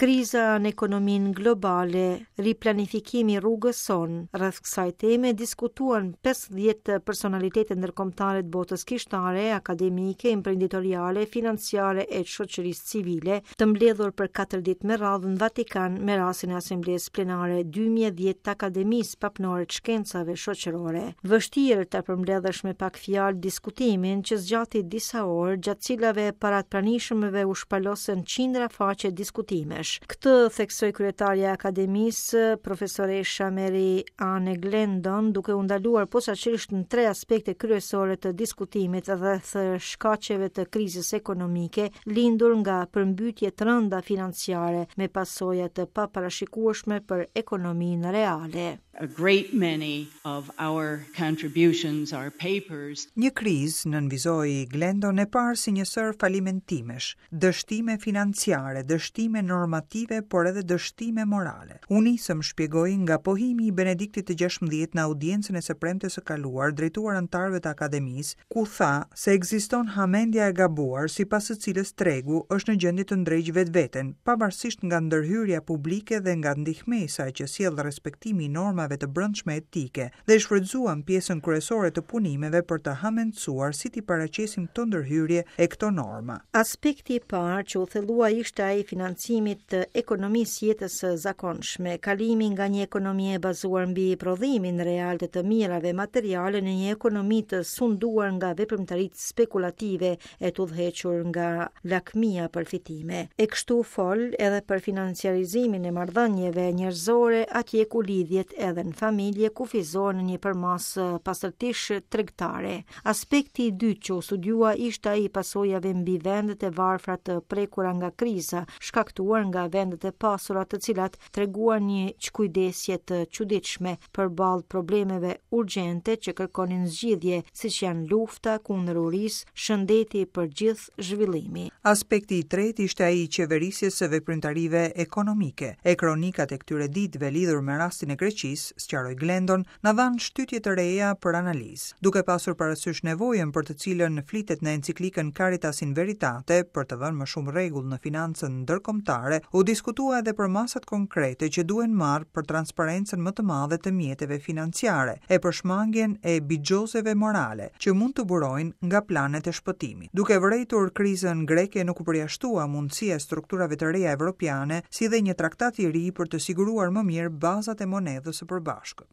Kriza në ekonominë globale, riplanifikimi rrugës son. Rreth kësaj teme diskutuan 50 personalitete ndërkombëtare të botës kishtare, akademike, imprenditoriale, financiare e shoqërisë civile, të mbledhur për 4 ditë me radhë në Vatikan me rastin e Asamblesë Plenare 2010 të Akademisë Papnore të Shkencave Shoqërore. Vështirë ta përmbledhësh me pak fjalë diskutimin që zgjati disa orë, gjatë cilave para të pranishmëve u shpalosën qindra faqe diskutimesh. Këtë theksoi kryetaria e Akademisë, profesoresha Mary Anne Glendon, duke u ndaluar posaçërisht në 3 aspekte kryesore të diskutimit rreth shkaqeve të krizës ekonomike lindur nga përmbytje të rënda financiare me pasoja të paparashikueshme për ekonominë reale. A great many of our contributions, our papers. Një krizë nënvizoi Glendon e parë si një sër falimentimesh, dështime financiare, dështime normative, por edhe dështime morale. U nisëm shpjegoi nga pohimi i Benediktit të 16 në audiencën e së premtes së kaluar drejtuar anëtarëve të akademisë, ku tha se ekziston hamendja e gabuar sipas së cilës tregu është në gjendje të ndrejgjë vetveten, pavarësisht nga ndërhyrja publike dhe nga ndihmesa që sjell respektimi i normave të brendshme etike, dhe shfrytzuan pjesën kryesore të punimeve për të hamendsuar si t'i paraqesim këto ndërhyrje e këto norma. Aspekti i parë që u thellua ishte ai i financimit të ekonomisë jetës së zakonshme, kalimi nga një ekonomi e bazuar mbi prodhimin real të mirave materiale në një ekonomi të sunduar nga veprimtaritë spekulative e të udhëhequr nga lakmia për fitime. E kështu fol edhe për financiarizimin e marrëdhënieve njerëzore atje ku lidhjet edhe në familje kufizohen në një përmas pastërtish tregtare. Aspekti i dytë që u studiua ishte ai i pasojave mbi vendet e varfra të prekura nga kriza, shkaktuar nga vendet e pasura të cilat treguan një çkujdesje të çuditshme përballë problemeve urgjente që kërkonin zgjidhje, siç janë lufta kundër urisë, shëndeti për gjithë zhvillimi. Aspekti i tretë ishte ai i qeverisjes së veprimtarive ekonomike. E kronikat e këtyre ditëve lidhur me rastin e Greqisë, sqaroi Glendon, na dhanë shtytje të reja për analizë. Duke pasur parasysh nevojën për të cilën flitet në enciklikën Caritas in Veritate për të dhënë më shumë rregull në financën ndërkombëtare, u diskutua edhe për masat konkrete që duhen marrë për transparencën më të madhe të mjeteve financiare e për shmangjen e bixhozeve morale që mund të burojnë nga planet e shpëtimit. Duke vërejtur krizën greke, nuk u përjashtua mundësia e strukturave të reja evropiane si dhe një traktat i ri për të siguruar më mirë bazat e monedhës së përbashkët.